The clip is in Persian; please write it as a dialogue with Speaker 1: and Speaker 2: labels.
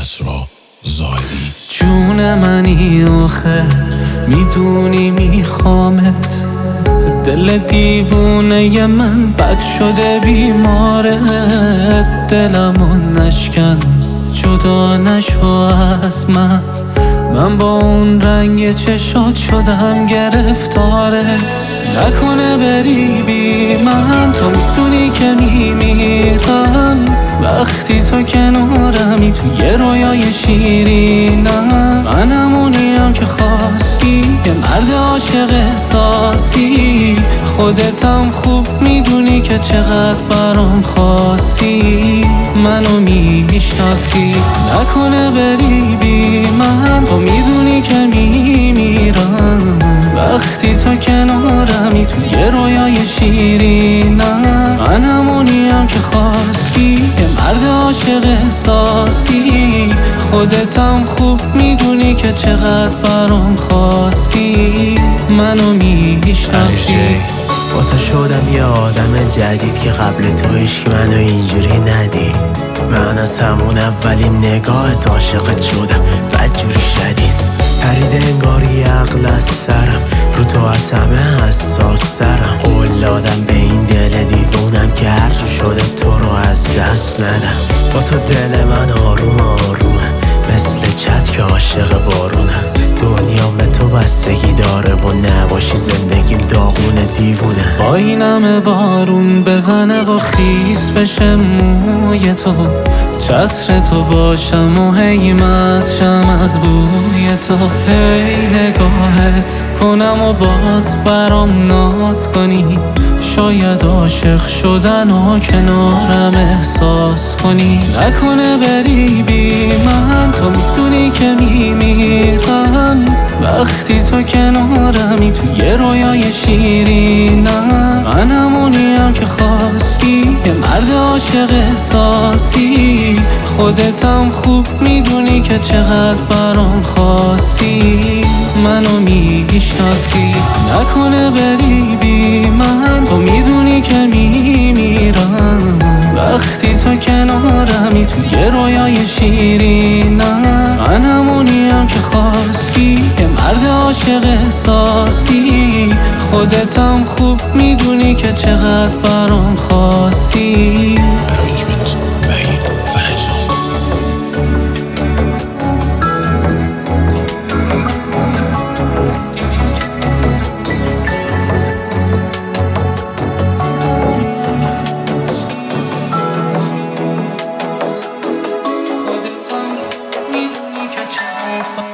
Speaker 1: کسرا زاهدی.
Speaker 2: جون منی آخه میدونی میخوامت، دل دیوونه من بد شده بیمارت، دلمو نشکن جدا نشو از من با اون رنگ چشات شدم گرفتارت. نکنه بری بی من، تو میدونی که میمیرم وقتی تو کنارمی توی رویای شیرینم. من همونیم که خواستی، یه مرد عاشق احساسی، خودتم خوب میدونی که چقدر برام خاصی، منو میشناسی. نکنه بری بی من، تو میدونی که میمیرم وقتی تو کنارمی توی رویای شیرینم. من همونیم که خواستی، یه مرد عاشق احساسی، خودتم خوب میدونی که چقدر برام خاصی، منو میشناسی.
Speaker 3: با تو شدم یه آدم جدید که قبل تو عشق منو اینجوری ندی. من از همون اولین نگاهت عاشقت شدم بدجوری شدید. پرید انگاری عقل از سرم، رو تو از همه حساس ترم. قول دادم به این دل دیوونم که هر جو شده تو رو از دست ندم. با تو دل من آروم آرومه، مثل چت که عاشق بارونم. دنیا به تو بستگی داره و نباشی زندگیم داغونه دیوونه.
Speaker 2: با این همه بارون بزنه و خیس بشه موی تو، چتر تو باشم و هی مستشم از بوی تو. هی نگاهت کنم و باز برام ناز کنی، شاید عاشق شدن و کنارم احساس کنی. نکنه بری بی من، تو میدونی که میمیرم وقتی تو کنارمی توی رویای شیرینم. من همونیم که خواستی، یه مرد عاشق احساسی، خودتم خوب میدونی که چقدر برام خاصی، منو میشناسی. نکنه بری بی من، تو میدونی که میمیرم وقتی تو کنارمی توی رویای شیرینم. من همونیم که خواستی، یه مرد عاشق احساسی، خودتم خوب میدونی که چقدر برام خاصی.
Speaker 1: ارنجمنت وحید فرجان.
Speaker 2: خودتم خوب میدونی که چقدر